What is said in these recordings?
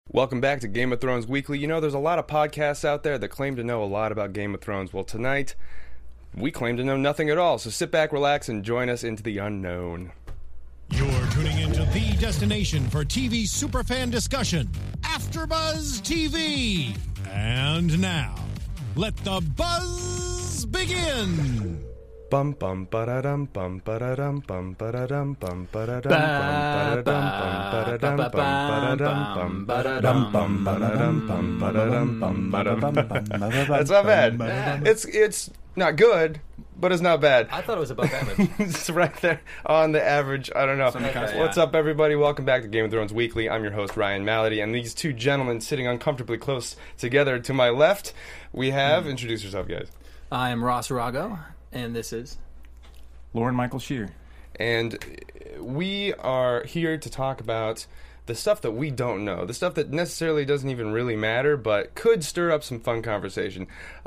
Welcome back to Game of Thrones Weekly. You know, there's a lot of podcasts out there that claim to know a lot about Game of Thrones. Well, tonight, we claim to know nothing at all. So sit back, relax, and join us into the unknown. You're tuning into the destination for TV superfan discussion, AfterBuzz TV. And now, let the buzz begin. Bum bum ba-da-dum bum ba-da-dum bum ba-da-dum bum ba-da-dum bum ba-da-dum bum ba-da-dum bum ba-da-dum bum ba-da-dum bum ba-da-dum bum ba-da-dum. That's not bad. It's not good, but it's not bad. I thought it was above average. It's right there on the average. I don't know. Okay, What's up, everybody? Welcome back to Game of Thrones Weekly. I'm your host, Ryan Malady, and these two gentlemen sitting uncomfortably close together to my left, we have... Introduce yourself, guys. I am Ross Rago, and this is... Lauren Michael Shear. And we are here to talk about the stuff that we don't know, the stuff that necessarily doesn't even really matter, but could stir up some fun conversation.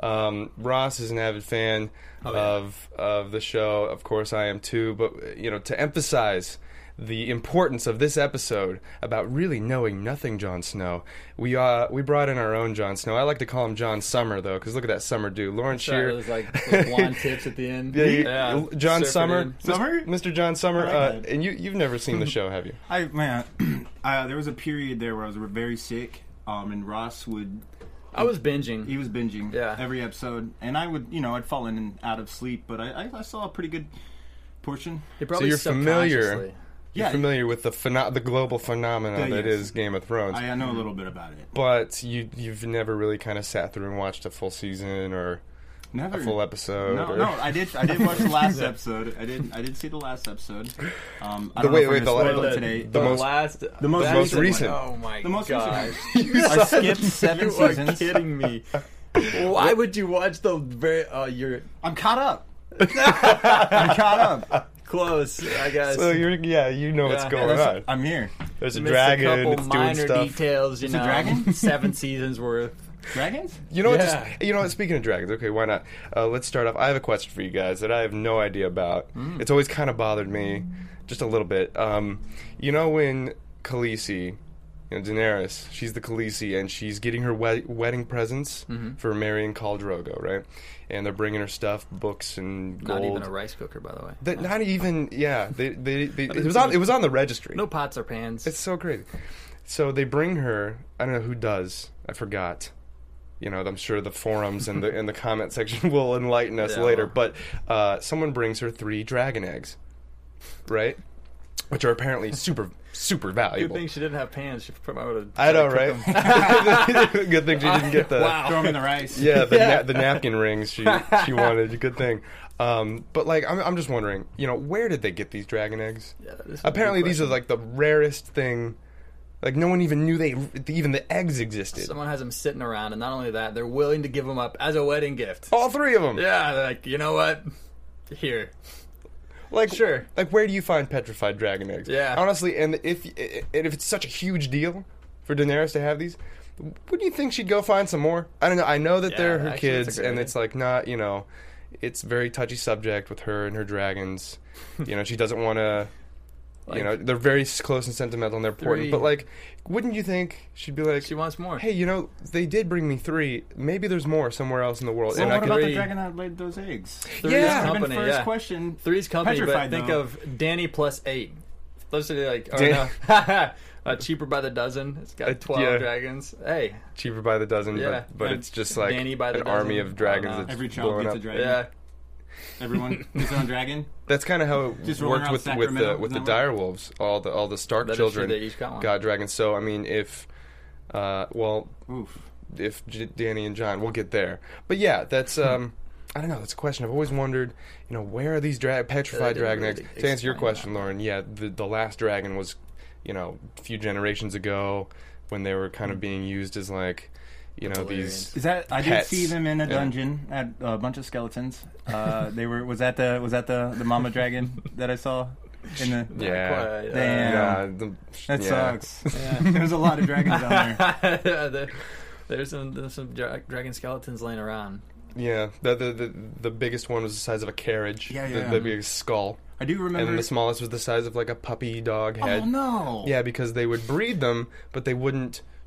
Ross is an avid fan of the show. Of course, I am too. But you know, to emphasize the importance of this episode about really knowing nothing Jon Snow, we brought in our own Jon Snow. I like to call him Jon Summer, though, because look at that summer dude. Lauren Shear. It was like blonde tips at the end. Yeah, Jon Summer. Summer? Mr. Jon Summer. Like and you've never seen the show, have you? There was a period there where I was very sick, and Ross would... I was binging. He was binging every episode, and I would, I'd fall in and out of sleep, but I saw a pretty good portion. So you're familiar... You're Yeah, familiar with the global phenomenon that is Game of Thrones. I know a little bit about it. But you've never really kind of sat through and watched a full season or a full episode? No, I did watch the last episode. I did see the last episode. I don't know wait, if the we're gonna spoil it today. the most recent. Oh my The most gosh. recent. I skipped 7 seasons. You are kidding me. Why would you watch the very... I'm caught up. I'm caught up. Close, I guess. So you know what's going on. I'm here. There's a Missed dragon. a couple It's doing minor stuff. details, It's a dragon? 7 seasons worth. Dragons? You know what? Yeah. You know what? Speaking of dragons, okay, why not? Let's start off. I have a question for you guys that I have no idea about. It's always kind of bothered me, just a little bit. You know when Khaleesi, Daenerys, she's the Khaleesi, and she's getting her wedding presents for marrying Khal Drogo, right? And they're bringing her stuff, books and gold. Not even a rice cooker, by the way. Not even. Yeah, it was on the registry. No pots or pans. It's so crazy. So they bring her. I don't know who does. I forgot. I'm sure the forums and the comment section will enlighten us later. But someone brings her 3 dragon eggs, right? Which are apparently super valuable. Good thing she didn't have pans. She promoted. I know, right? Good thing she didn't get the Throw them in the rice. Yeah, the napkin rings she wanted. Good thing. But I'm just wondering, where did they get these dragon eggs? Yeah, this is Apparently, these are like the rarest thing. Like no one even knew even the eggs existed. Someone has them sitting around, and not only that, they're willing to give them up as a wedding gift. All 3 of them. Yeah, they're like, you know what? Here. Sure. Like, where do you find petrified dragon eggs? Yeah. Honestly, and if it's such a huge deal for Daenerys to have these, wouldn't you think she'd go find some more? I don't know. I know that they're her actually, kids, that's a good and idea. it's like not, it's a very touchy subject with her and her dragons. She doesn't want to. They're very close and sentimental and they're important. 3. But, wouldn't you think she'd be like... She wants more. Hey, they did bring me 3. Maybe there's more somewhere else in the world. So and what about the 3. dragon that laid those eggs? 3's Yeah. company, First yeah. question. 3's company, but Petrified, think though. of Danny plus 8. Those are cheaper by the dozen. It's got 12 dragons. Hey. Cheaper by the dozen, Yeah. but And it's just like Danny by the an army dozen. of dragons Oh, no. that's Every child blowing gets up. a dragon. Yeah. Everyone gets their own dragon. That's kind of how it Just rolling worked around with the Sacramento, with the isn't that dire wolves. All the Stark That is true, children they each got one. got dragons. So I mean, if Oof. if Danny and John, we'll get there. But yeah, that's I don't know. That's a question I've always wondered. Where are these petrified didn't dragon really eggs? To answer your explain question, Lauren, yeah, the last dragon was, a few generations ago when they were kind of being used as these. Is that I did Pets. see them in a Yeah. dungeon at a bunch of skeletons. Was that the mama dragon that I saw in the Yeah. Damn. Yeah, That yeah. sucks. There's a lot of dragons down there. There's some dragon skeletons laying around. Yeah, the biggest one was the size of a carriage. Yeah. The biggest skull. I do remember. And then the smallest was the size of like a puppy dog head. Oh no! Yeah, because they would breed them, but they wouldn't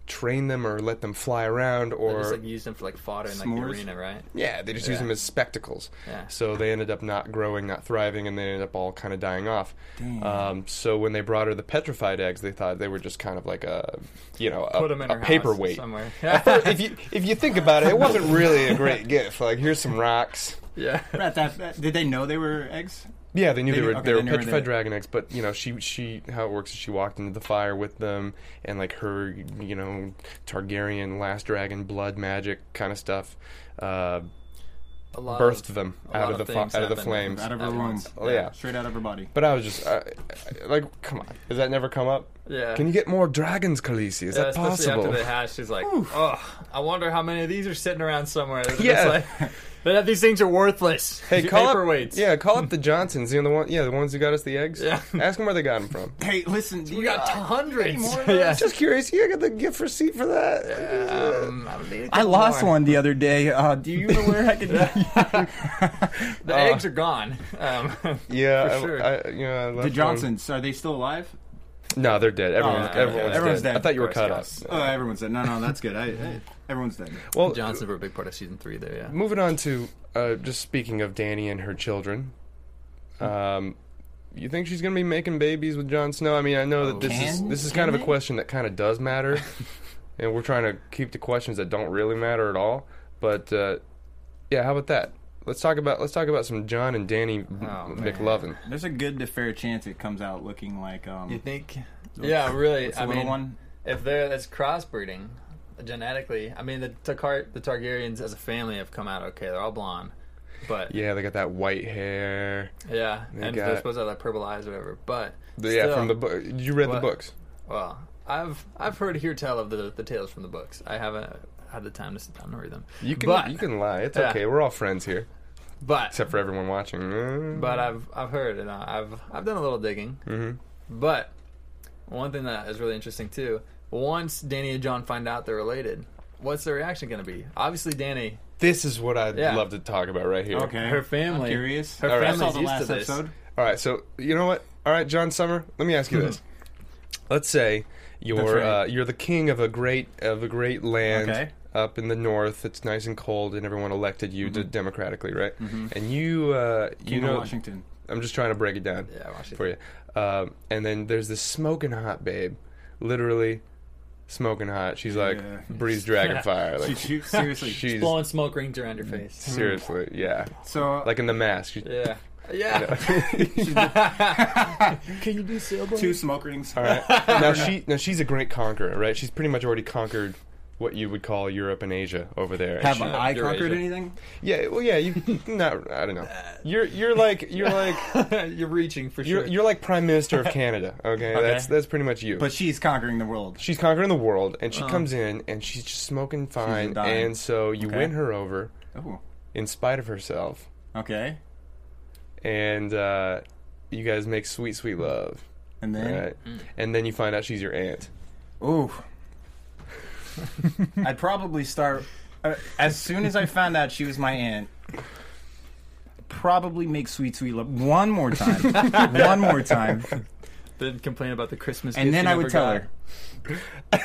train them or let them fly around, They or just like use them for like fodder in like the S'mores? arena, right? yeah, they just use them as spectacles. Yeah. So they ended up not growing, not thriving, and they ended up all kind of dying off. Damn. So when they brought her the petrified eggs, they thought they were just kind of like a, Put them in a her house paperweight. somewhere. if you think about it, it wasn't really a great gift. Like, here's some rocks. Yeah. Did they know they were eggs? Yeah, they knew they were okay, they knew petrified they- dragon eggs, but she how it works is she walked into the fire with them, and like her Targaryen last dragon blood magic kind of stuff birthed them out of the flames. Out of her womb. Oh yeah, Straight out of her body. but I was just like, come on, does that never come up? Yeah. Can you get more dragons, Khaleesi? Is that especially possible? after they hatch, she's like, oh, I wonder how many of these are sitting around somewhere. It's Yeah. like, that these things are worthless. Hey, call up, paperweights. call up the Johnsons. The ones who got us the eggs. Yeah. Ask them where they got them from. Hey, listen, We got hundreds. any more of Yeah. Just curious, you got the gift receipt for that? I don't need a I couple lost more. one the other day. Do you know where I could? The eggs are gone. Yeah, For sure. I left The one. Johnsons, are they still alive? No, they're dead. Everyone's Everyone's dead. dead. I thought you were Of cut course, off. Oh, everyone's dead. No, that's good. Everyone's dead. Well, Johnson were a big part of season 3 there, yeah. moving on to just speaking of Dany and her children. You think she's gonna be making babies with Jon Snow? I mean, I know that this is kind of a question that kind of does matter, and we're trying to keep the questions that don't really matter at all. But yeah, how about that? Let's talk about some Jon and Dany McLovin. There's a good to fair chance it comes out looking like You think? Yeah, really. what's the I little mean, one? if that's crossbreeding genetically, I mean, the Targaryens as a family have come out okay. They're all blonde, but Yeah, they got that white hair. yeah, They and got- they're supposed to have like purple eyes or whatever. But Yeah, still, from the book. You read the What? books. well, I've heard hear tell of the tales from the books. I haven't had the time to sit down and read them. You can But- lie. It's Yeah. okay. We're all friends here, But except for everyone watching. But I've heard and I've done a little digging. Mm-hmm. But one thing that is really interesting too, once Dany and Jon find out they're related, what's their reaction going to be? Obviously, Dany, This is what I'd Yeah. love to talk about right here. Okay. her family, I'm curious. her All right. I saw family's the used last to this. episode. All right, so you know what? All right, John Summer, let me ask you this. Let's say right. you're the king of a great land Okay. up in the north. It's nice and cold, and everyone elected you to democratically, right? Mm-hmm. And you King of know, Washington. I'm just trying to break it down Yeah, Washington. for you. And then there's this smoking hot babe, literally smoking hot. She's like Yeah. breathes dragon fire. Like Seriously. she's Blowing smoke rings around your face. seriously, yeah. So Like in The Mask. Yeah. Yeah. Can you do sailboat? 2 smoke rings. All right. Now she's a great conqueror, right? She's pretty much already conquered what you would call Europe and Asia over there. And Have she- I Eurasia. conquered anything? yeah, well, yeah. You not. I don't know. You're like You're reaching for sure. you're like Prime Minister of Canada. Okay, that's pretty much you. But she's conquering the world. She's conquering the world, and she comes in and she's just smoking fine, dying. and so you Okay. win her over Oh. in spite of herself, Okay. and you guys make sweet, sweet love. And then Right, and then you find out she's your aunt. ooh. I'd probably start as soon as I found out she was my aunt. Probably make sweet love one more time. One more time. Then complain about the Christmas And gift then you I would never tell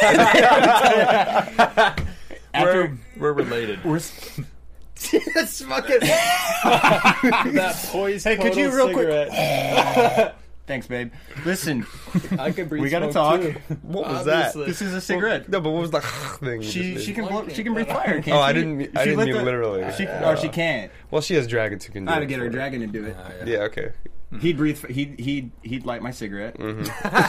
got. her. We're related. We're That's fucking that poised. Hey, could you total real quick- cigarette. Thanks, babe. Listen, I could breathe we gotta smoke, talk. too. What was Obviously. that? This is a cigarette. No, but what was the thing? you She just did? can breathe fire. Can't Oh, I she? didn't mean- She I didn't lit mean the- literally. She can't. Well, she has dragons who can do I had to it get her for dragon to do it. Yeah, okay. He'd breathe. He'd light my cigarette, Mm-hmm.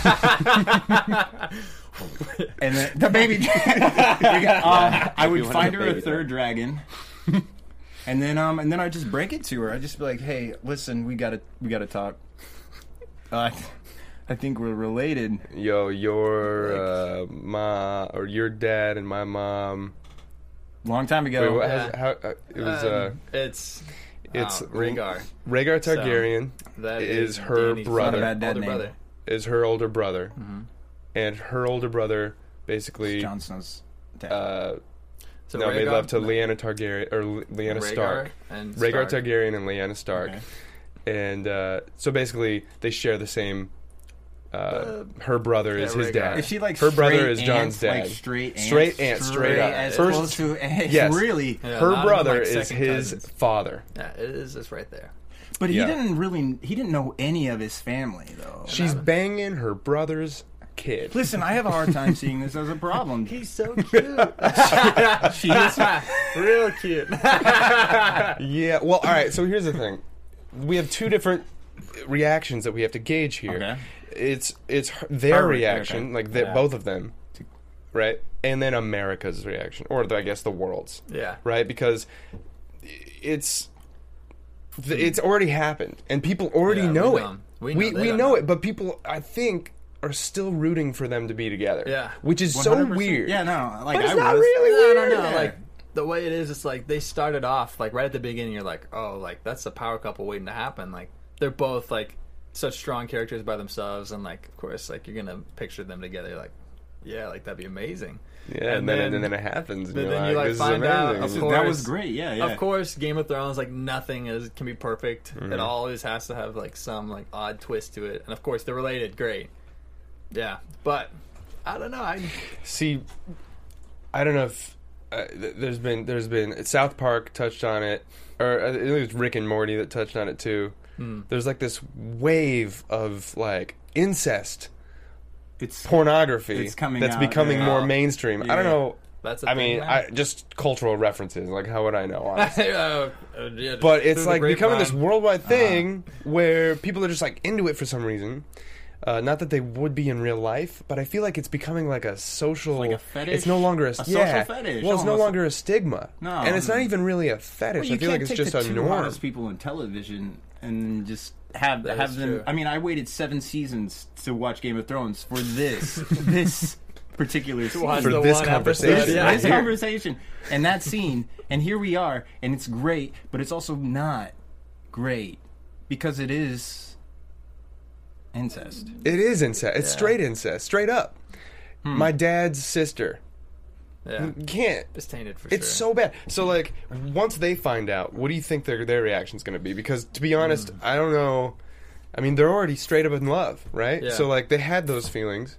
and then the baby. I would find her a third dragon, and then I'd just break it to her. I'd just be like, "Hey, listen, we gotta talk. I think we're related." Yo, your ma or your dad and my mom. Long time ago. Wait, what Yeah. it was it's it's Rhaegar. Rhaegar Targaryen That is her Dany's brother. Not a bad dad older name. brother. is her older brother, and her older brother basically Jon Snow's dad. So no, made Rhaegar, love to Lyanna Targaryen or Lyanna Rhaegar Stark. and Rhaegar Stark. Targaryen and Lyanna Stark. Okay. And so basically, they share the same her brother is his Ray dad. guy. Is she like her brother straight is John's ants, dad? Like straight ants, straight up. as First- opposed to yes. really. Yeah, Her not even, brother like, is second his cousins. father. Yeah, it is just right there. But Yeah. he didn't know any of his family though. She's banging her brother's kid. Listen, I have a hard time seeing this as a problem. He's so cute. She is. Real cute. Yeah. Well, all right. So here's the thing: we have two different reactions that we have to gauge here. Okay. It's their Her reaction, okay. like Yeah. both of them, right, and then America's reaction, or I guess the world's, Yeah. right, because it's already happened, and people already Yeah, know we it. know. We We know they don't know know. it, but people, I think, are still rooting for them to be together. Yeah. which is so 100%. weird. Yeah, no, like But it's I not was. really No, weird. no, no. Yeah. Like the way it is, it's like they started off like right at the beginning. You're like, oh, like that's a power couple waiting to happen. Like they're both like such strong characters by themselves, and like of course, like you're gonna picture them together. You're like, yeah, like that'd be amazing. Yeah, and then it happens. And but you're then you, like, this is find out, amazing. of course, That was great. Yeah, yeah. Of course, Game of Thrones, like nothing can be perfect. Mm-hmm. It always has to have like some like odd twist to it, and of course they're related. Great, yeah, but I don't know. See, I don't know if there's been South Park touched on it, or I think it was Rick and Morty that touched on it too. There's like this wave of like incest It's pornography It's coming that's out, becoming yeah. more mainstream. I don't Yeah. know. That's a I thing mean, now. just cultural references. Like, how would I know? Honestly? Yeah, But through it's the like becoming this grapevine. worldwide thing where people are just like into it for some reason. Not that they would be in real life, but I feel like it's becoming like a social. Like a fetish? It's no longer a social fetish, Well, it's no almost. longer a stigma. No. and it's not even really a Well, fetish. you I feel like can't it's take just the a two norm. hottest people in television and just have That have is them. true. I mean, I waited 7 seasons to watch Game of Thrones for this particular scene. watch For the this one conversation. episode, yeah. This conversation and that scene, and here we are, and it's great, but it's also not great because it is incest. It is incest. It's Yeah. straight incest, straight up. My dad's sister. Yeah, You can't. it's tainted for It's sure. so bad. So, like, once they find out, what do you think their reaction's going to be? Because, to be honest, I don't know. I mean, they're already straight up in love, right? Yeah. So, like, they had those feelings.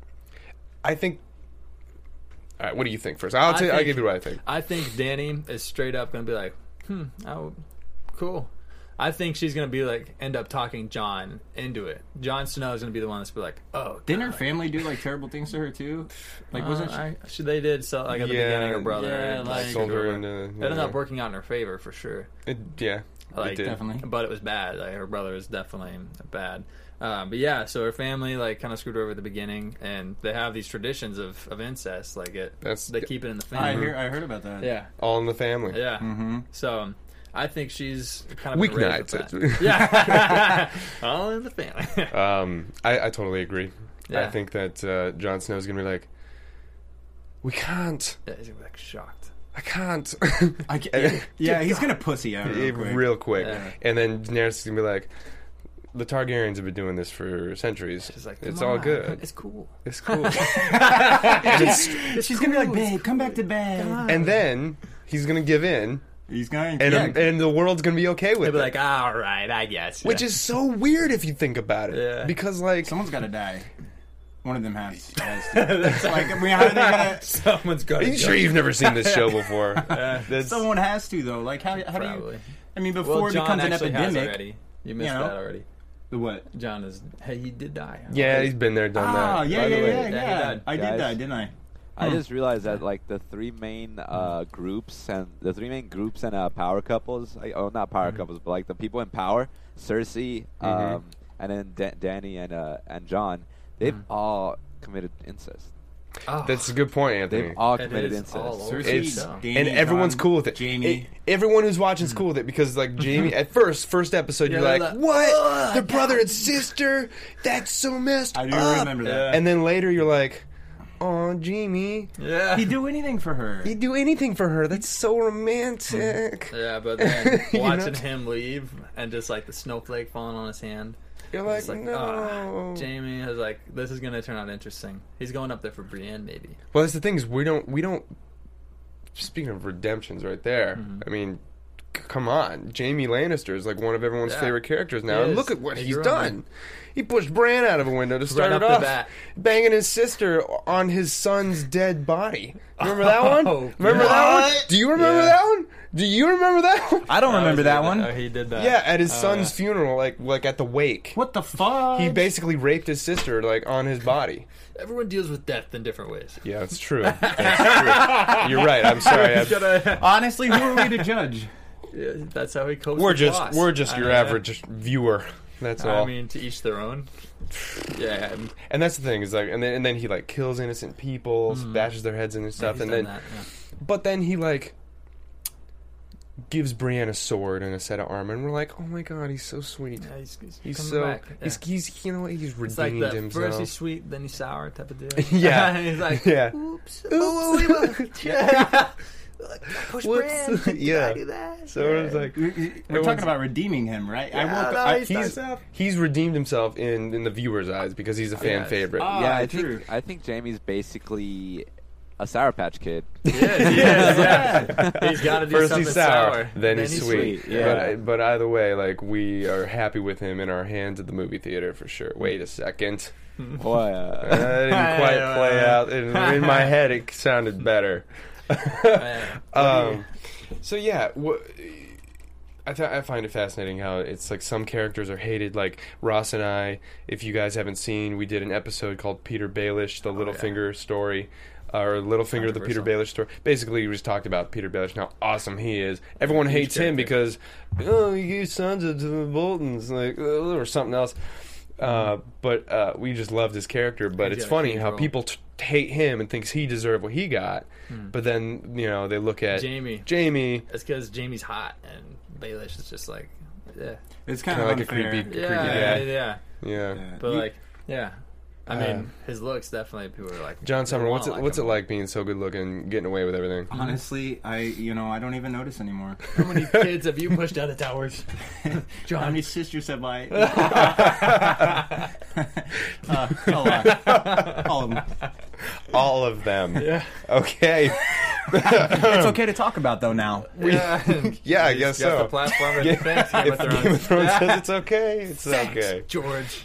I think. All right, what do you think first? I'll think- give you what I think. I think Danny is straight up gonna be like, oh, cool. I think she's gonna be like, end up talking John into it. Jon Snow is gonna be the one that's be like, oh, Didn't her family do like terrible things to her too? Like wasn't she? they did so like at the Yeah, beginning her brother yeah, and, like, Sold her it into. ended up working out in her favor for sure. Yeah, Like, it did. Definitely. But it was bad. Like her brother is definitely bad. But yeah, so her family like kind of screwed her over at the beginning, and they have these traditions of incest. Like they keep it in the family. I heard about that. Yeah, All in the family. yeah. Mm-hmm. So I think she's kind of been raised Weeknights. with that. Yeah, all in the family. I totally agree. I Yeah. think that Jon Snow's going to be like, we can't. Yeah, he's gonna be like shocked. I can't. I can't, yeah, he's gonna pussy out real quick. quick. Yeah. And then Daenerys is gonna be like, the Targaryens have been doing this for centuries. She's like, it's "Come all on, good. It's cool. It's cool. She's gonna be like, babe, come back to bed. And then he's gonna give in, He's going, and the world's gonna be okay with He'll be it. like, all right, I guess. Which is so weird if you think about it. Yeah. Because like, someone's got to die. One of them has to. It's like, I mean, how are they gonna? someone's got. are you sure you've never seen this show before? That's- Someone has to though. Like, how do you? Probably. I mean, Well, before it John becomes an actually has epidemic. already. You missed you know? that already. The what? John is. Hey, he did die. yeah, he's been there, done that. Oh, yeah, By the yeah, way. yeah, he yeah. died. I did Guys. die, didn't I? I just realized that like the three main groups and power couples, like, oh not power couples, but like the people in power, Cersei, and then Danny and John, they've all committed incest. Oh, That's a good point, Anthony. They've all It committed is incest. all over Cersei, the show. Dany, And everyone's Jon, cool with it. Jamie. Everyone who's watching's cool with it because, like, Jamie, at first episode, Yeah, you're they're like, like, what? Their brother and sister? That's so messed I do up. remember that. Yeah. And then later, you're like, oh, Jamie, Yeah. He'd do anything for her. he'd do anything for her. That's so romantic. Yeah, but then You know? watching him leave and just like the snowflake falling on his hand. You're like, It's like, no. Jamie is like, this is gonna turn out interesting. He's going up there for Brienne, maybe. Well, that's the thing is we don't. Speaking of redemptions, right there. I mean, come on, Jaime Lannister is like one of everyone's Yeah. favorite characters now. He And is. look at what He he's grew on done. me. He pushed Bran out of a window to start Right it off the off, bat. banging his sister on his son's dead body. Remember that one? Oh, Remember that one? Do you remember Yeah. that one? Do you remember that one? I don't remember that one. Oh, he did that. Yeah, at his Oh, son's yeah. funeral, like at the wake. What the fuck? He basically raped his sister, like on his body. Everyone deals with death in different ways. Yeah, it's true. That's true. You're right. I'm sorry. Honestly, who are we to judge? Yeah, that's how he copes We're with just loss. we're just I your mean, average viewer. That's all. I mean, to each their own. Yeah. And that's the thing is like, and then he like kills innocent people, bashes their heads in and stuff, he's and done then that, yeah. but then he like gives Brienne a sword and a set of armor, and we're like, oh my god, he's so sweet. Yeah, He's coming so back. Yeah. he's you know what, he's It's like redeemed the himself. first he's sweet, then he's sour type of deal. Yeah. he's like, Yeah. oops. Yeah. Push Whoops. Bran. Yeah. I do that? So it's like We're everyone's- talking about redeeming him, right? I Yeah, woke no, up. he starts he's off. he's redeemed himself in the viewer's eyes because he's a fan yeah. favorite. Ah, yeah, true. I think Jamie's basically a Sour Patch Kid. He is, yeah. He's got to do First something he's sour, then he's sweet. Yeah. But either way, like we are happy with him in our hands at the movie theater for sure. Wait a second, Boy, that didn't quite play out. In my head, it sounded better. So yeah, I find it fascinating how it's like some characters are hated. Like Ross and I, if you guys haven't seen, we did an episode called Peter Baelish, the Littlefinger story. Or Littlefinger, the Peter Baelish story. Basically, we just talked about Peter Baelish and how awesome he is. Everyone hates him because, oh, he gave sons to the Boltons, like, or something else. But we just loved his character. But He's it's got a funny huge how role. people hate him and thinks he deserved what he got. But then, you know, they look at Jamie. Jamie, It's because Jamie's hot and Baelish is just like, yeah. It's kind kinda of like a unfair. creepy Yeah, guy. yeah. Yeah. But You- like, yeah. I mean, his looks definitely people are like. John they Summer, wanna what's it him. like being so good looking, getting away with everything? Honestly, I don't even notice anymore. How many kids have you pushed out of towers? How many sisters have I? All of them. All of them. Yeah. Okay. It's okay to talk about though now. Yeah. Yeah, I guess Got so. the platform to Yeah. defend Game If of Game of Thrones. Thrones says it's okay, it's okay. George.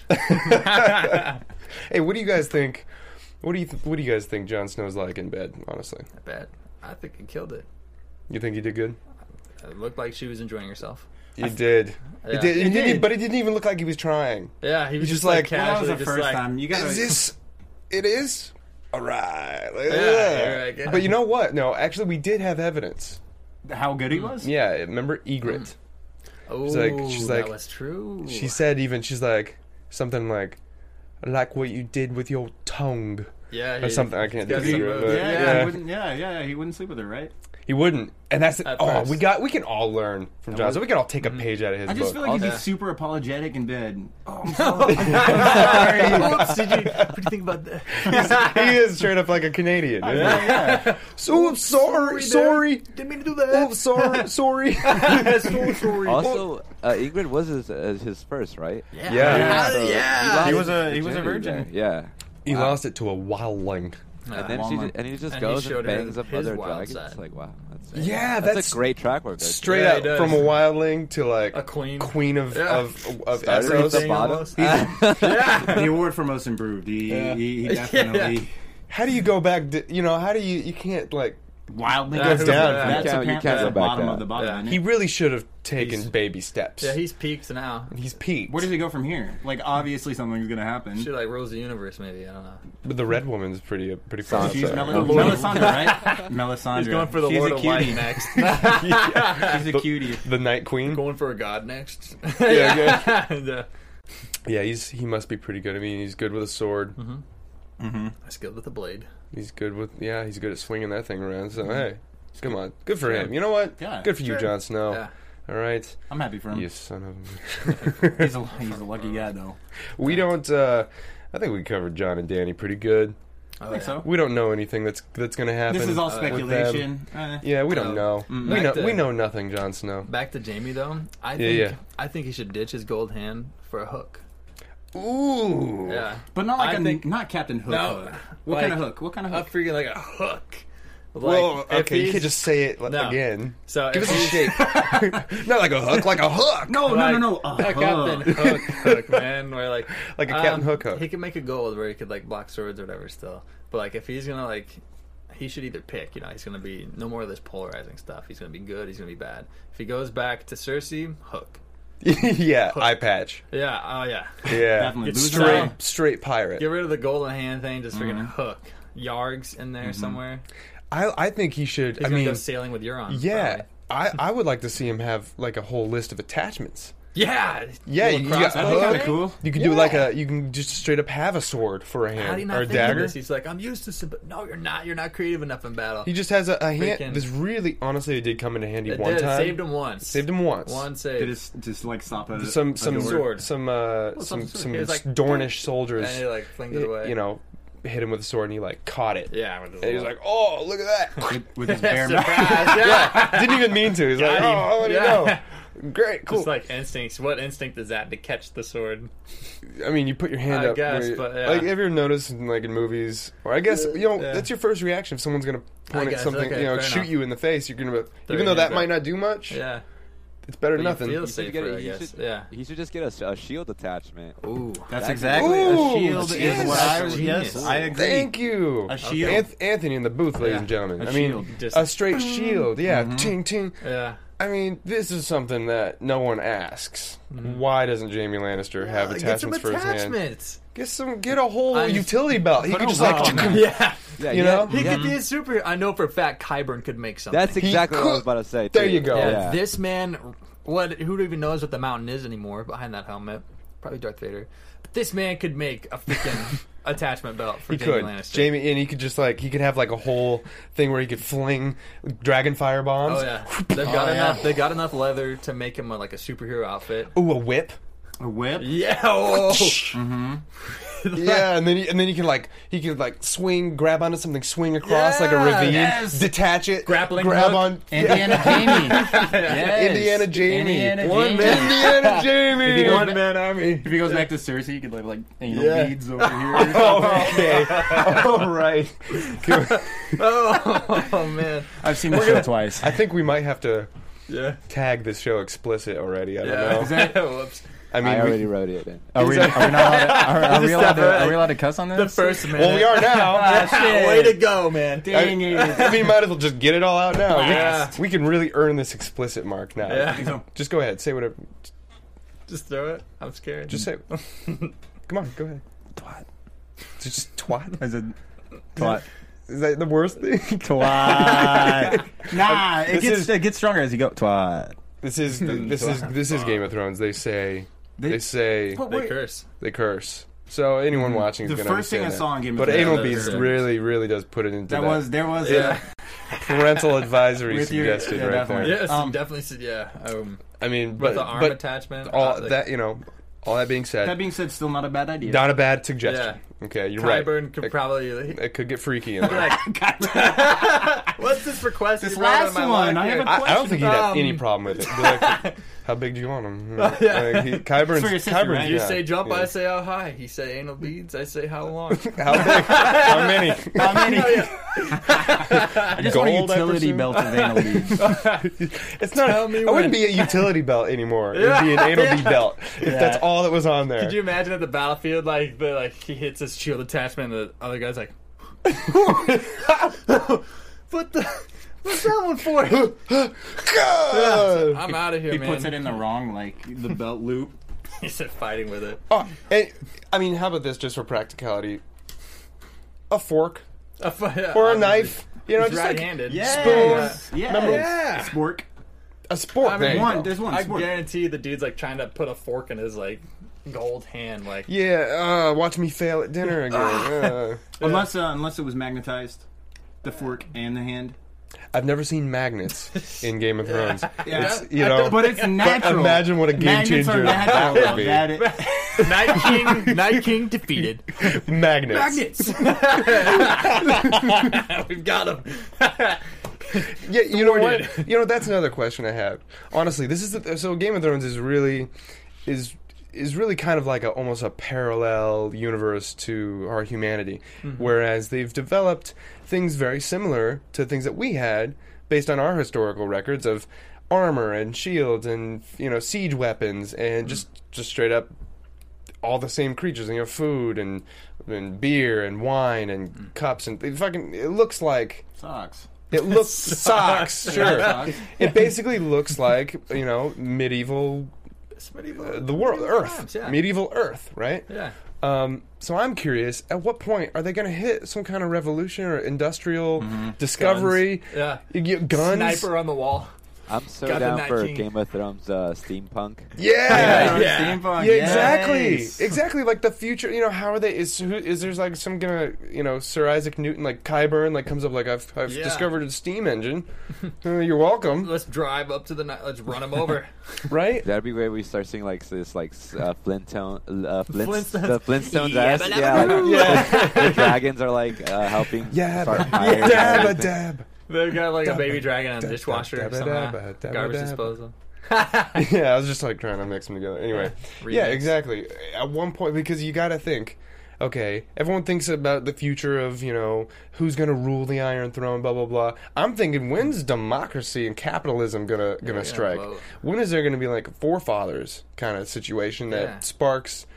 Hey, what do you guys think? What do you guys think Jon Snow's like in bed? Honestly, I bet. I think he killed it. you think he did good? It looked like she was enjoying herself. He did. Yeah. He did. He He did. did. But it didn't even look like he was trying. Yeah, he was just just like like, well, Well, that was casually the just first like, time. You gotta. Is this? It is. All right. Like, you're right, yeah. But you know what? No, actually, we did have evidence. How good he was? Yeah, remember Ygritte? Oh, she's like- that was true. She said she's like something like what you did with your tongue. yeah, Or something. I can't got think some of it. moves. but Yeah, yeah. He wouldn't. Yeah, he wouldn't sleep with her, right? He wouldn't, and that's At oh, first. we can all learn from Jon. So we can all take a page out of his I just book. feel like Yeah. he's super apologetic in bed. Oh, I'm Oops, what do you think about that? He is straight up like a Canadian. yeah. So sorry. Didn't mean to do that. Oh, sorry. so sorry. Also, Ingrid was his first, right? yeah. Yeah. So yeah. He lost was a his virgin. virginity there. Yeah. He lost it to a wildling. And then Walmart. he just And goes he and showed her bangs up his other wild dragons. side. Like, wow. Yeah, That's that's a great track record. straight Yeah, he up does. from a wildling to like A queen. of Yeah. of Started Essos. with the bottom. almost. Yeah. The award for most improved. He definitely How do you go back? How do you can't like? wildly Yeah, goes down down. from That's that. You apparently can't the go back bottom down. of the bottom. Yeah. Isn't He it? really should have taken He's- baby steps. Yeah, he's peaked now. He's peaked. Where does he go from here? Like, obviously something's gonna happen. Should like Rose the Universe, maybe. I don't know. But the red woman's pretty fun. She's so- Melisandre, right? Melisandre. He's going for the She's Lord a of Light cutie. next. She's a cutie. The Night Queen. Going for a god next. Yeah, Yeah, he must be pretty good. I mean, he's good with a sword. That's good with a blade. He's good at swinging that thing around. So hey, come on, good for him. You know what? Yeah, good for you, sure. Jon Snow. Yeah. All right, I'm happy for him. you son of a. He's a lucky guy, though. We don't. I think we covered John and Danny pretty good. Oh, I think so. We don't know anything that's going to happen. This is all with them. speculation. Yeah, we don't know. We Back know. to- We know nothing, Jon Snow. Back to Jamie though. Yeah. I think he should ditch his gold hand for a hook. Ooh. Yeah. But not like I think- not Captain Hook. No, hook. What kind of like hook? What kind of A hook? freaking like a hook. Well, if okay, you he's- can't just say it No. again. So Give if us a he's- shake. Not like a hook, like a hook. No, no. Like, Captain Hook, man. Where like a Captain Hook hook. He can make a gold where he could like block swords or whatever still. But like if he's gonna like, he should either pick. You know, he's gonna be no more of this polarizing stuff. He's gonna be good. He's gonna be bad. If he goes back to Cersei, Hook. Yeah, eye patch. Yeah. Oh yeah. Yeah, Definitely. Get straight pirate. Get rid of the golden hand thing. Just freaking Hook. Yarg's in there somewhere. I think he should. He's I gonna go mean, sailing with Euron. yeah, probably. I would like to see him have like a whole list of attachments. Yeah. Yeah, Little you got crossbow That'd be kind of thing. cool. You could do like you can just straight up have a sword for a How do you hand not or a think of dagger. this? He's like, I'm used to some, but no, you're not. You're not creative enough in battle. He just has a hand. Freaking- This really, honestly, it did come into handy It one did. time. Saved him once. Saved him once. One Did save. it just like stop a Some door? sword. some He was like, Dornish soldiers. And he like flings it away. You know, hit him with a sword and he like caught it. Yeah. With his And he was little- like, "Oh, look at that!" with his bare mouth. surprise. Yeah. Didn't even mean to. He's like, Got "Oh, him. I want to Yeah. know." Great, cool. Just like instincts. What instinct is that to catch the sword? I mean, you put your hand I up. guess, where you- but, yeah. Like, have you ever noticed, like in movies, or I guess you know, Yeah. that's your first reaction if someone's gonna point at guess, something, okay, you know, fair shoot enough. you in the face. You're gonna, Throw even your though that hands might up. not do much, Yeah. it's better than But nothing. You feel He should safer, get I a, he guess. should, Yeah. he should just get a shield attachment. Ooh. That's That- exactly Ooh, a shield yes. is what I was. Genius. Yes, I agree. Thank you, A shield. Anthony in the booth, ladies Yeah. and gentlemen. A I mean, shield. Just- a straight shield. Yeah, ting ting. Yeah. I mean, this is something that no one asks. Why doesn't Jamie Lannister have Get some attachments for his hand? attachments. Get a whole I- utility belt. He Put could a just like, rock on that. Yeah. Yeah, You yeah, know? He yeah. could be a superhero. I know for a fact Qyburn could make something. That's exactly what I was about to say. There too. you go. Yeah, this man, who even knows what the mountain is anymore behind that helmet? Probably Darth Vader. But this man could make a freaking attachment belt for He Jamie could. Lannister. Jamie, and he could just like, he could have like a whole thing where he could fling dragon fire bombs. Oh yeah, they've got Oh, enough. yeah. They got enough leather to make him like a superhero outfit. Ooh, a whip. A whip. Yeah. Oh. Yeah, and then he can like swing, grab onto something, swing across like a Yeah, ravine, yes. detach it, Grappling grab hook. on Indiana Jamie. Yes. Indiana Jamie. Indiana One Jamie. man. Indiana Jamie. One man army. If he goes back to Cersei, he could like anal Yeah. beads over here. Oh, okay. All right. Oh man. I've seen the show twice. I think we might have to Yeah. tag this show explicit already. I don't Yeah. know. Is that- Whoops. I mean, I already wrote it in. Are we not allowed to, are we allowed to, are we allowed to cuss on this? The first minute. well, we are now. shit. Way to go, man. Dang it. I mean, might as well just get it all out now. Yeah. We can really earn this explicit mark now. Yeah. Just go ahead. Say whatever. Just throw it. I'm scared. Just say. Come on. Go ahead. Twat. Just twat. Is it twat? Is that the worst thing? Twat. Nah, This it gets stronger as you go. Twat. This is Game of Thrones. They say They- they They curse. curse. So anyone watching is The going to first thing I saw in Game of But Thrones. anal Yeah, beads that's really does put it into There was Yeah. parental advisory With your- suggested yeah, right definitely. there. Yes, Um, definitely said yeah. I mean, With the arm but attachment. all like, that all that being That said, being said, still not a bad idea. not a bad suggestion. Okay, you're Qyburn right. could probably. It could get freaky in there. Like, what's this request? This you brought last in my one, life I have here? a I don't think he'd have Um, any problem with it. Be like, how big do you want them? Yeah. Qyburn's, For your sister, Qyburn's, right? You yeah, say jump, yeah. I say how high. He say anal beads, I say how long. How big? How many? How many? Oh, yeah. I just want a Gold, I utility presume? belt of anal beads. It's not. Tell me It wouldn't when. be a utility belt anymore. It would be an anal bead belt if that's all that was on there. Could you imagine at the battlefield, like he hits his shield attachment, and the other guy's like, "What's that one for?" God! I'm out of here, He man. puts it in the wrong, like, the belt loop. He's fighting with it. Oh, and, I mean, how about this, just for practicality? A fork or a Obviously. knife, you know, He's just like right-handed. spoon. Yeah. Remember- Yeah. Spork. a spork. I there mean, you one, go. there's one. I Spork. guarantee the dude's like trying to put a fork in his like gold hand, like Yeah, watch me fail at dinner again. Unless it was magnetized. The fork and the hand. I've never seen magnets in Game of Thrones. Yeah. It's, you know, But it's natural. imagine what a game Magnets changer are that natural. would be. Night King defeated. Magnets. We've got him. Yeah, you know what? Thwarted. You know, that's another question I have. Honestly, this is so Game of Thrones is really is is really kind of like almost a parallel universe to our humanity, whereas they've developed things very similar to things that we had based on our historical records of armor and shields and siege weapons and just straight up all the same creatures, food and beer and wine and cups and it looks like Socks. it looks socks, sure. It basically looks like medieval. It's medieval. The world, Earth, times, yeah. medieval Earth, right? Yeah. So I'm curious, at what point are they going to hit some kind of revolution or industrial discovery? Guns. Yeah. You get guns. Sniper on the wall. I'm so Got the down Night for King. Game of Thrones steampunk. Yeah. Yeah. Steampunk. Yeah, exactly. Yes. Exactly. Like the future, how are they? Is there like some gonna, Sir Isaac Newton, like Qyburn, like comes up like I've Yeah. discovered a steam engine. You're welcome. Let's drive up to the night. Let's run them over. Right? That'd be great. We start seeing like this, like Flintstones. the Flintstones. Yeah, The dragons are like helping. Yeah. start fires and Dab a everything. dab. They got like a Dabba, baby dragon on a dabba, dishwasher dabba, somehow. dabba, dabba, Garbage dabba. disposal. Yeah, I was just like trying to mix them together. Anyway, yeah, Remix. exactly. At one point, because you got to think, okay, everyone thinks about the future of who's going to rule the Iron Throne, blah blah blah. I'm thinking, when's democracy and capitalism gonna strike? blow. When is there going to be like a forefathers kind of situation that Yeah. sparks,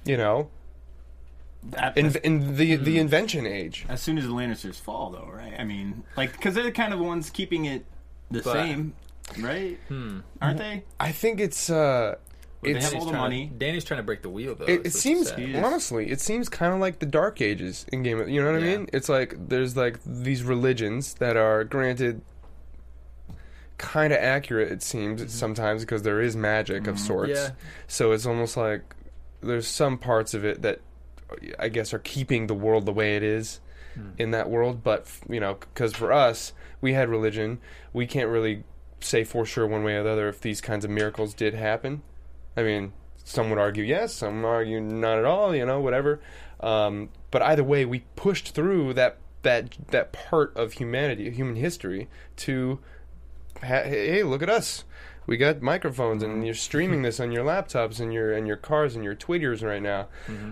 That- in the invention age? as soon as the Lannisters fall, though, right? I mean, like, because they're the kind of ones keeping it the But- same, right? Aren't they? I think it's They it's have all the money. Danny's trying to break the wheel, though. It is what's seems sad. Yes. honestly, it seems kind of like the Dark Ages in Game of. You know what I Yeah. mean? It's like there's like these religions that are granted kind of accurate. It seems sometimes because there is magic of sorts. Yeah. So it's almost like there's some parts of it that I guess are keeping the world the way it is in that world. But because for us, we had religion, we can't really say for sure one way or the other if these kinds of miracles did happen. I mean, some would argue yes, some would argue not at all, whatever. But either way, we pushed through that part of humanity, human history, to hey, look at us. We got microphones, and you're streaming this on your laptops and your cars and your tweeters right now.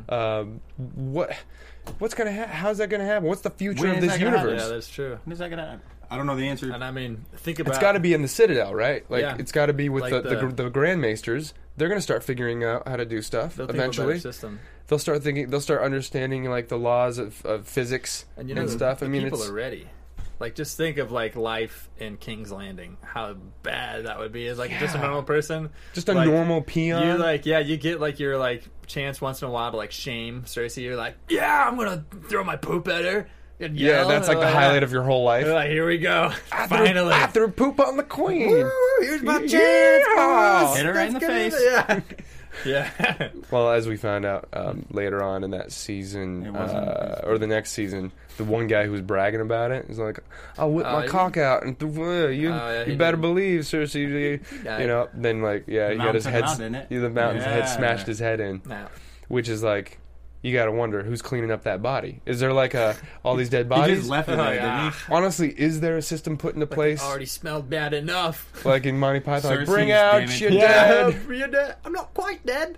What's gonna happen? How's that gonna happen? What's the future When of is this that gonna happen? universe? Yeah, that's true. When is that gonna happen? I don't know the answer. And I mean, think about It's got to be in the Citadel, right? Like Yeah. it's got to be with Like the Grandmaesters. They're going to start figuring out how to do stuff they'll think of a better eventually. system. They'll start thinking. They'll start understanding like the laws of physics And and stuff. The I mean, people it's are ready. Like, just think of like life in King's Landing. How bad that would be as like just a Yeah. normal person. just a like, normal peon. You get like your like chance once in a while to like shame Cersei. You're like, yeah, I'm gonna throw my poop at her. And yeah, yell, that's like the highlight of your whole life. They're like, here we go. Finally, I threw poop on the queen. Woo, here's my chance. Yeah. boys. Hit her right in Let's the get face. it. Yeah, yeah. Well, as we found out later on in that season, It wasn't- or the next season, the one guy who was bragging about it is like, "I'll whip my he- cock out," and you he better did. believe, Cersei. died. Then like, yeah, he got mountain his took head, him out, didn't it? the mountain's head Yeah. smashed his head in, Now, which is like, you got to wonder who's cleaning up that body. Is there like all these dead He bodies? just left it Oh, there, yeah. didn't he? Honestly, is there a system put into place, already smelled bad enough. like in Monty Python, like Cersei's bring out damage. your Yeah, dead? you're dead. I'm not quite dead.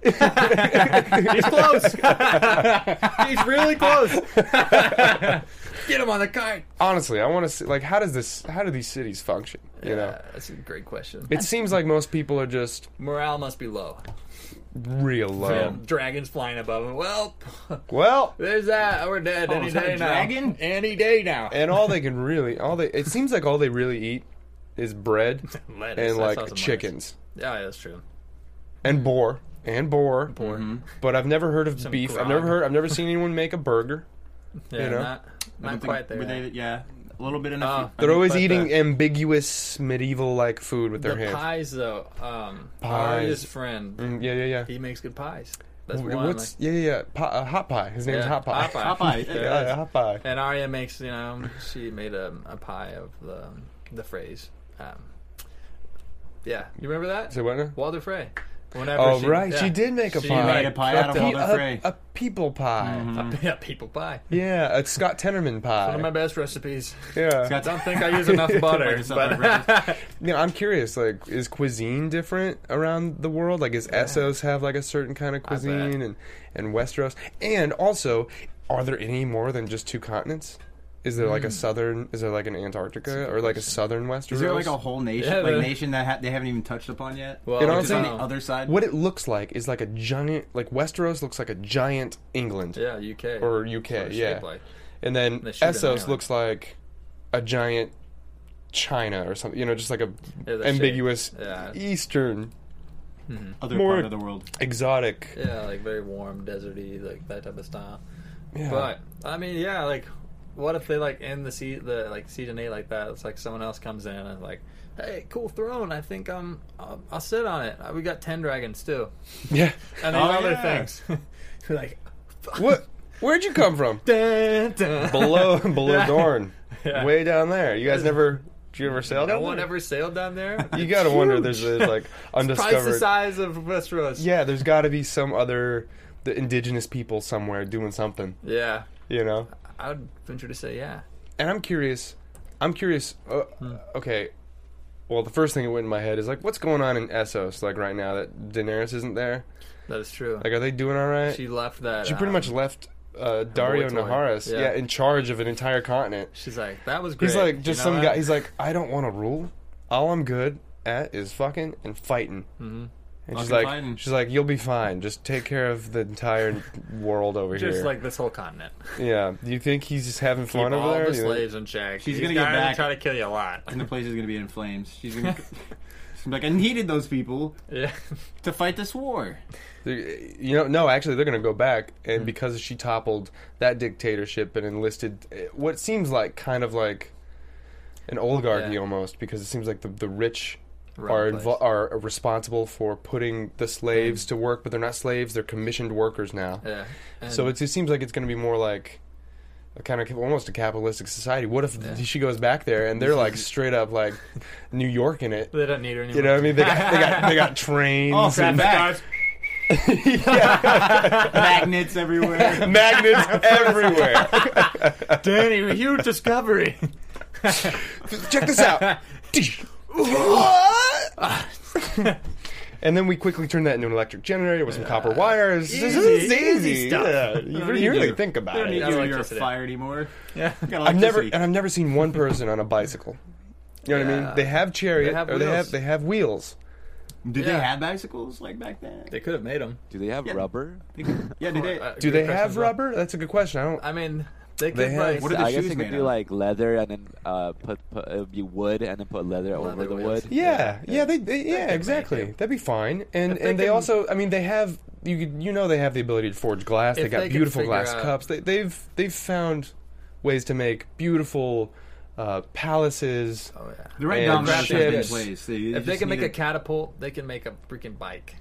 He's close. He's really close. Get him on the cart. Honestly, I want to see like how do these cities function? You know, That's a great question. it seems like most people are just Morale must be low. real low. Dragons flying above him. Well, Well, there's that. We're dead any is that day a now. dragon? Any day now. and all they can really it seems like all they really eat is bread Lettuce. and I saw like some lettuce. chickens Yeah, that's true. and boar. Mm-hmm. But I've never heard of Some beef. grog. I've never seen anyone make a burger. Yeah, You know? not I don't quite think- there. yeah, a little bit in Oh. a They're always but eating ambiguous medieval like food with their The hands. pies, though. Pies. Arya's friend, Yeah. he makes good pies. That's What's one. Like, yeah. Hot pie. His name's Yeah, Hot Pie. Hot Pie. Popeye. Yeah, Hot Pie. and Arya makes, she made a pie of the phrase. Yeah, you remember that? So what now? Walder Frey. Whenever Oh, right. She did make a She, pie. made a pie out of cooked all it. the fray. A people pie. Yeah, people pie. Yeah, a Scott Tenorman pie. One of my best recipes. Yeah. I don't think I use enough butter. Like but I'm curious, like, is cuisine different around the world? Like, does Essos have, like, a certain kind of cuisine and Westeros? And also, are there any more than just 2 continents? Is there, like, is there, like, an Antarctica or, like, a southern Westeros? Is there like a whole nation, Yeah, nation that they haven't even touched upon yet? well, And Like, just honestly, on the other side. What it looks like is like a giant, like, Westeros looks like a giant England. yeah, UK Or UK, That's what it's yeah. shaped like. And then They shoot an Essos island. looks like a giant China or something, you know, just like a Yeah, the ambiguous shape. Yeah. Eastern, Other more- part of the world. exotic. Yeah, like very warm, deserty, like that type of style. Yeah. But I mean, yeah, like, what if they like end the season 8 like that? It's like someone else comes in and like, hey, cool throne. I think I'll sit on it. We got 10 dragons too, Yeah. and Oh, other yeah. things. You're like, What? Where'd you come from? dun, dun. below Yeah. Dorne, Yeah. way down there. You guys never? Did you ever sail No down one there? ever sailed down there. You gotta wonder. There's like Twice the undiscovered. size of Westeros. Yeah, there's got to be some other the indigenous people somewhere doing something. Yeah. You know. I would venture to say yeah. And I'm curious. Okay. Well, the first thing that went in my head is like, what's going on in Essos like right now that Daenerys isn't there? That is true. Like, are they doing all right? She left that. She pretty much left Dario Boy toy. Naharis, Yeah. in charge of an entire continent. She's like, that was great. He's like just You know some what? guy. He's like, I don't want to rule. All I'm good at is fucking and fighting. Mm-hmm. And she's Fucking like, fighting. you'll be fine. Just take care of the entire world over Just here. like this whole continent. Yeah. Do you think he's just having Keep fun over all there? the Do you think- slaves in check. She's These gonna get guys back. try to kill you a lot. And the place is going to be in flames. She's going to be like, I needed those people Yeah. to fight this war. You know, no, actually, they're going to go back, Hmm. and because she toppled that dictatorship and enlisted what seems like kind of like an oligarchy Yeah. almost, because it seems like the rich Run the place. are responsible for putting the slaves to work, but they're not slaves; they're commissioned workers now. Yeah. And So it seems like it's going to be more like a kind of almost a capitalistic society. What if she goes back there and they're like straight up like New York in it? they don't need her anymore. You know what I mean? They got trains. Oh, and crap, back. Magnets everywhere. magnets everywhere. Danny, huge discovery. Check this out. And then we quickly turn that into an electric generator with some copper wires. This is Easy stuff. Yeah, don't you need really you. think You about don't need it. Yeah, you or your electricity. fire anymore. Yeah. You got I've electricity. never seen one person on a bicycle. You know what I mean? Yeah. They have chariot They have or wheels. they have wheels. Did they Yeah. have bicycles like back then? They could have made them. Do they have Yeah. rubber? Yeah, did they? Do they have rubber? That's a good question. I don't. I mean, they could They have- like. What are the I guess shoes they could made do of? like leather and then put it would be wood and then put leather over the wheels. wood. Yeah, yeah, yeah, could exactly. make it. That'd be fine. And If they they can- also, I mean, they have you know they have the ability to forge glass. They If got they can beautiful figure glass out- cups. They've found ways to make beautiful palaces. Oh yeah. The right And dominoes have been in ships. place. If they can make a catapult, they can make a freaking bike.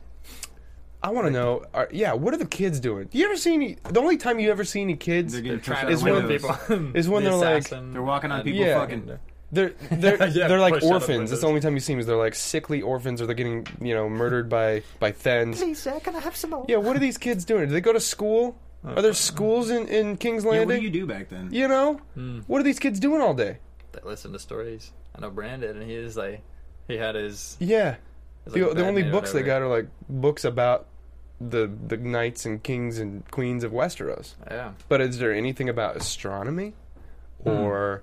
I want to know. What are the kids doing? You ever see any? The only time you ever see any kids, They're They're getting trying pushed Is to out when- win windows. people. is when The they're like- assassin They're walking on and- people Yeah. fucking. they're Yeah, they're like push out of orphans. That's windows. the only time you see them. Is they're like sickly orphans, or they're getting murdered by thens. Please, sir, can I have some more? Yeah, what are these kids doing? Do they go to school? Are there schools in King's Yeah, Landing? what do you do back then? You know, what are these kids doing all day? They listen to stories. I know Brandon, and he is like, he had his. Yeah, his, the like, only bandmate or books they got whatever. are like books about the knights and kings and queens of Westeros. Yeah. But is there anything about astronomy or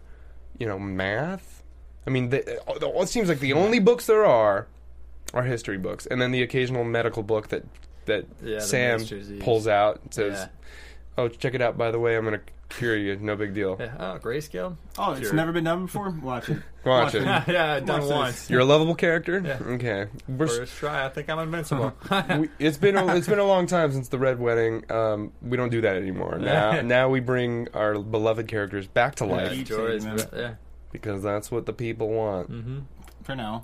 math? I mean, it seems like the only books there are history books, and then the occasional medical book that Yeah, the Sam Master's Eve. pulls out and says, Yeah. "Oh, check it out. By the way, I'm going to cure you. No big deal." Yeah. Oh, grayscale. Oh, it's Sure. never been done before. Watch it. Watch it. Yeah, I've done Watch once. this. You're a lovable character. Yeah. Okay. We're First try, I think I'm invincible. it's been a long time since the Red Wedding. We don't do that anymore. Now we bring our beloved characters back to life Yeah, Keep Jorah's- saying that. yeah. because that's what the people want. For now.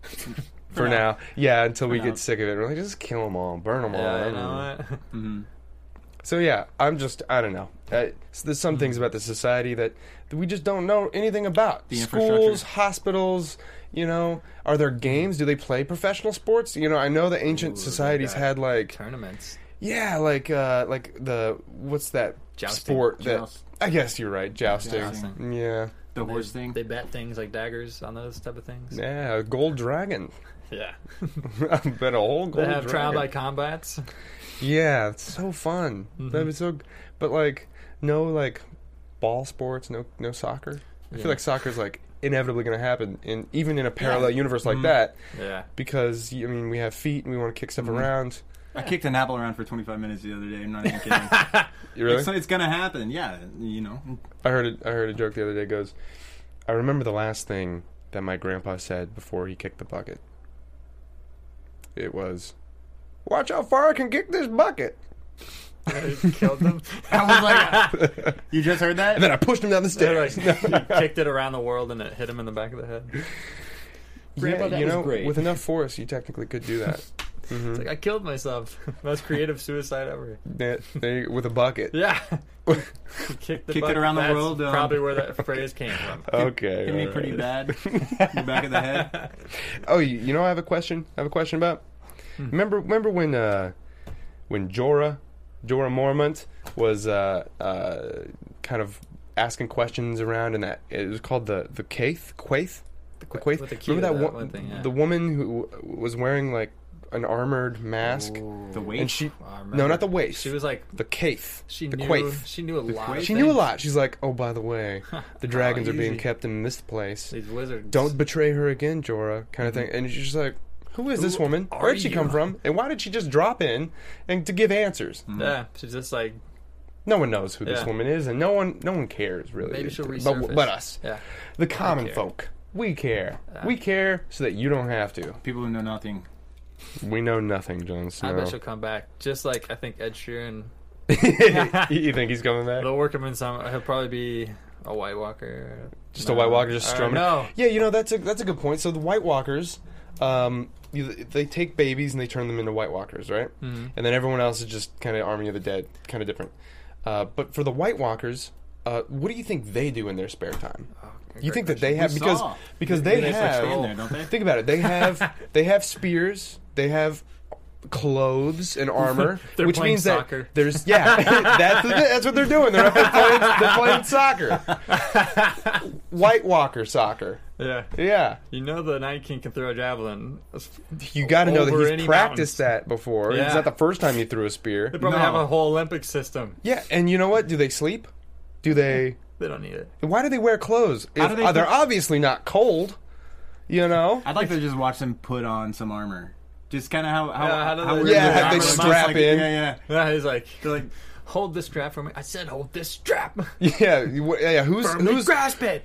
For now, yeah, until we now. get sick of it. We're like, just kill them all, burn them Yeah, all. you know what? So yeah, I don't know. So there's some things about the society that we just don't know anything about. The Schools, infrastructure. hospitals, are there games? Do they play professional sports? I know the ancient Ooh, societies they had like tournaments. like the what's that Jousting. sport that Joust. I guess you're right, jousting. Jousting. Yeah. The horse thing. They bet things like daggers on those type of things. Yeah, a gold dragon. Yeah. I bet a whole gold They have trial dragon. by combats. Yeah, it's so fun. That'd be so. But like, no like ball sports, no soccer. I Yeah. feel like soccer's like inevitably going to happen even in a parallel universe like that, Yeah. because we have feet and we want to kick stuff around. I kicked an apple around for 25 minutes the other day. I'm not even kidding. You really? It's gonna happen. Yeah, I heard a joke the other day. Goes, I remember the last thing that my grandpa said before he kicked the bucket. It was, "Watch how far I can kick this bucket." Killed them. I was like, you just heard that? And then I pushed him down the They're stairs. like, he kicked it around the world and it hit him in the back of the head. Yeah, that was great. with enough force, you technically could do that. It's like, I killed myself. Most creative suicide ever. With a bucket. Yeah. He kicked Kicked it bucket. around the That's world, probably where that phrase came from. Okay. Hit me all pretty right. bad. The back of the head. Oh, I have a question. About. Remember when Jorah Mormont was kind of asking questions around, and that it was called the Quaith. The Quaith. With the Q, Remember that one thing, yeah. the woman who was wearing like an armored mask, The weight. and she I remember. no, not the waist. She was like, the Quaith. she the knew Quaith. she knew a lot. of She knew a things. lot. She's like, oh, by the way, the dragons are being easy. kept in this place. These wizards. Don't betray her again, Jorah, kind of thing. And she's just like, who is this woman? are Where'd she come you? from? And why did she just drop in and to give answers? Yeah, she's just like, No one knows who this Yeah. woman is, and no one cares really. maybe she'll but resurface. us, Yeah. the common care. folk, we care. Yeah. We care so that you don't have to. People who know nothing. We know nothing, Jon I Snow. bet she'll come back. Just like I think Ed Sheeran. You think he's coming back? They'll work him in some. He'll probably be a White Walker. Just a White Walker just strumming. No. Yeah, that's a good point. So the White Walkers, they take babies and they turn them into White Walkers, right? Mm-hmm. And then everyone else is just kind of Army of the Dead, kind of different. But for the White Walkers, what do you think they do in their spare time? You think that they have We because saw. because they They have stay in there, don't they? think about it. They have spears. They have clothes and armor, They're which playing means soccer. that there's that's what they're doing. They're up there playing soccer. White Walker soccer. Yeah. Yeah. You know the Night King can throw a javelin. You got to know Over that he's any practiced mountains. that before. Yeah. It's not the first time he threw a spear. They probably No. have a whole Olympic system. Yeah, and you know what? Do they sleep? Do they? They don't need it. Why do they wear clothes? How do they They're put- obviously not cold. You know? I'd like to just watch them put on some armor. Just kind of how Yeah, how do they- weird Yeah, their they armor looks strap like. in. Yeah. Yeah, he's like, They're like, hold this strap for me. I said, hold this strap. Yeah. Yeah. Firmly Who's grasp it.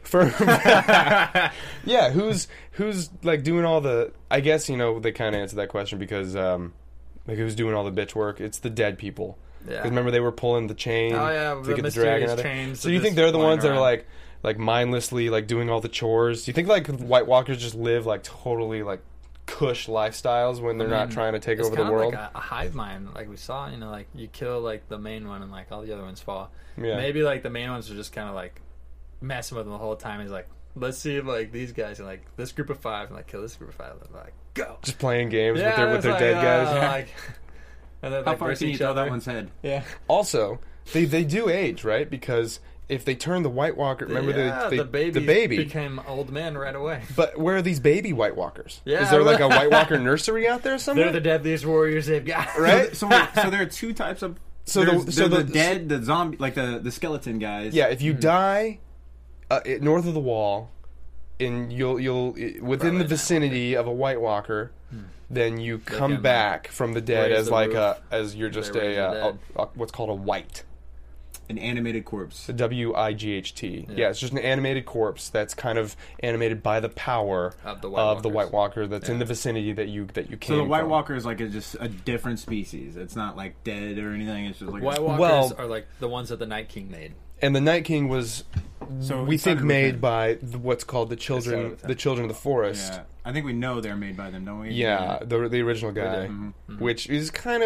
yeah, who's like doing all the? I guess they kind of answer that question because like who's doing all the bitch work? It's the dead people. Yeah. 'Cause remember they were pulling the chain. Oh, yeah, to the get the dragon mysterious out of there. chains So that you think just they're the flying ones that are around. like mindlessly like doing all the chores? Do you think like White Walkers just live like totally like cush lifestyles when they're not trying to take It's over the kind of world? like a hive mind, like we saw. Like you kill like the main one, and like all the other ones fall. Yeah. Maybe like the main ones are just kind of like messing with them the whole time. He's like, let's see if like these guys and like this group of 5 and like kill this group of 5. And, like go. Just playing games with Yeah, their it's like, dead guys. Like, and then how like far versus can you each throw other. that one's head? Yeah. Also, they do age, right? Because if they turn the White Walker, remember Yeah, they, the baby the baby. became old men right away. But where are these baby White Walkers? Yeah, Is there like a White Walker nursery out there somewhere? They're the deadliest warriors they've got. Right? So there are two types of. So the dead, the zombie, like the skeleton guys. Yeah, if you die north of the wall, and you'll within Probably the not vicinity of a White Walker, then you come can, back from the dead raise as the like roof. as you're just They raise the a what's called a white. an animated corpse. The WIGHT. Yeah, it's just an animated corpse that's kind of animated by the power Of the White the Walkers. White Walker that's in Yeah. the vicinity that you came So the White from. Walker is like just a different species. It's not like dead or anything. It's just like White Walkers Well- are like the ones that the Night King made. And the Night King was, So we it think, started with made him. by what's called the started children, with him. the children of the forest. Yeah, I think we know they're made by them, don't we? Yeah, the original guy, did. which is kind of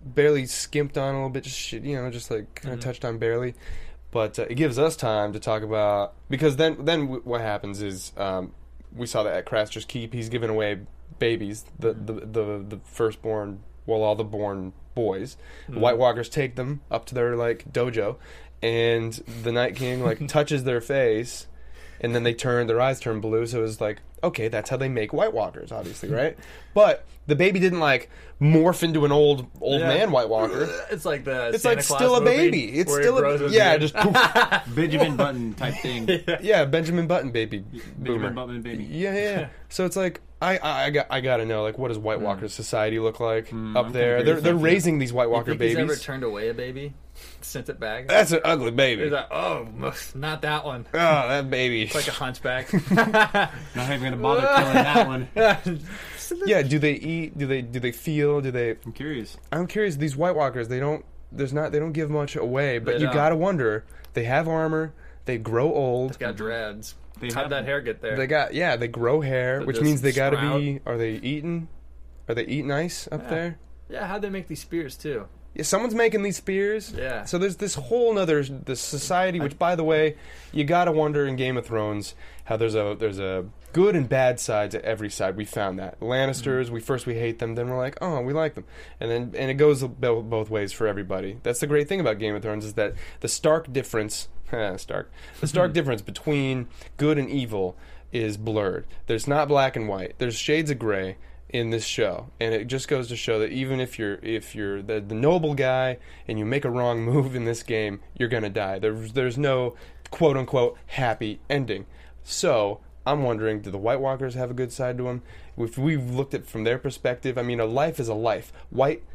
barely skimped on a little bit, just like kind of touched on barely. But it gives us time to talk about, because then what happens is we saw that at Craster's Keep, he's giving away babies, the firstborn, all the born boys. The White Walkers take them up to their like dojo, and the Night King like touches their face, and then their eyes turn blue. So it was like, okay, that's how they make White Walkers, obviously, right? But the baby didn't like morph into an old man White Walker. It's like It's Santa like Claus still a movie baby. It's where still he grows his yeah, beard. just poof. Benjamin Button type thing. Yeah, Benjamin Button baby boomer. Benjamin Button baby. Yeah. So it's like I got to know, like, what does White Walker society look like up I'm there? kinda They're curious. raising these White Walker You think he's ever babies. turned away a baby, sent it back? That's an ugly baby. He's like, oh, not that one. Oh, that baby. It's like a hunchback. Not even gonna bother killing that one. Yeah. Do they eat? Do they feel? Do they? I'm curious. I'm curious. These White Walkers, they don't give much away, but They you don't. gotta wonder. They have armor. They grow old. He's got dreads. They How'd have- that hair get there? They grow hair, So which just means they gotta sprout? be. Are they eating? Are they eating ice up Yeah. there? Yeah, how'd they make these spears, too? Yeah, someone's making these spears. Yeah. So there's this whole nother this society, which, by the way, you gotta wonder in Game of Thrones how there's a good and bad side to every side. We found that Lannisters. We hate them, then we're like, oh, we like them, and it goes both ways for everybody. That's the great thing about Game of Thrones, is that the stark difference, difference between good and evil is blurred. There's not black and white. There's shades of gray in this show, and it just goes to show that even if you're the noble guy and you make a wrong move in this game, you're gonna die. There's no quote unquote happy ending. So I'm wondering, do the White Walkers have a good side to them? If we've looked at from their perspective, I mean, a life is a life. White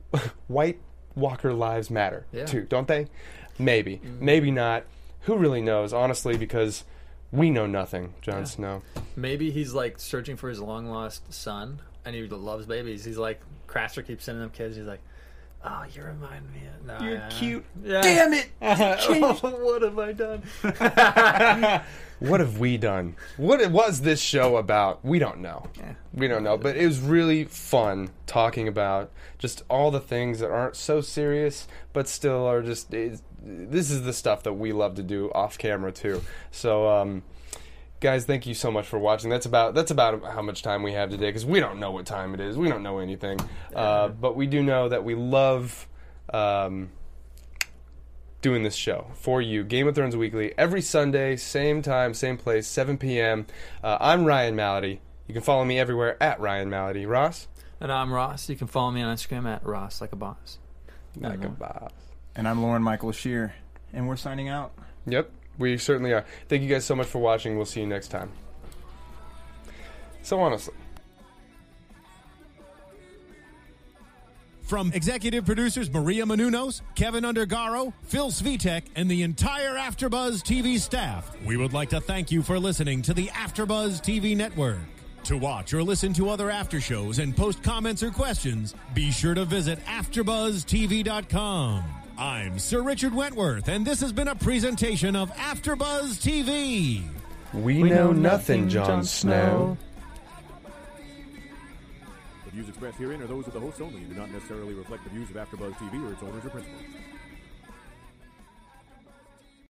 Walker lives matter too, don't they? Maybe, maybe not. Who really knows? Honestly, because we know nothing, Jon Snow. Maybe he's, like, searching for his long-lost son, and he loves babies. He's like, Craster keeps sending them kids. He's like, oh, you remind me of... No, You're cute. Yeah. Damn it! What have I done? What have we done? What was this show about? We don't know. We don't know. But it was really fun talking about just all the things that aren't so serious, but still are just... This is the stuff that we love to do off camera, too. So, guys, thank you so much for watching. That's about how much time we have today, because we don't know what time it is. We don't know anything. But we do know that we love... doing this show for you. Game of Thrones Weekly, every Sunday, same time, same place, 7 p.m. I'm Ryan Malady. You can follow me everywhere at Ryan Malady. Ross? And I'm Ross. You can follow me on Instagram at Ross Like a Boss. Like a boss. And I'm Lauren Michael Shear, and we're signing out. Yep, we certainly are. Thank you guys so much for watching. We'll see you next time. So honestly, From executive producers Maria Menounos, Kevin Undergaro, Phil Svitek, and the entire AfterBuzz TV staff, we would like to thank you for listening to the AfterBuzz TV network. To watch or listen to other after shows and post comments or questions, be sure to visit AfterBuzzTV.com. I'm Sir Richard Wentworth, and this has been a presentation of AfterBuzz TV. we know nothing, Jon Snow. The views expressed herein are those of the hosts only and do not necessarily reflect the views of AfterBuzz TV or its owners or principals.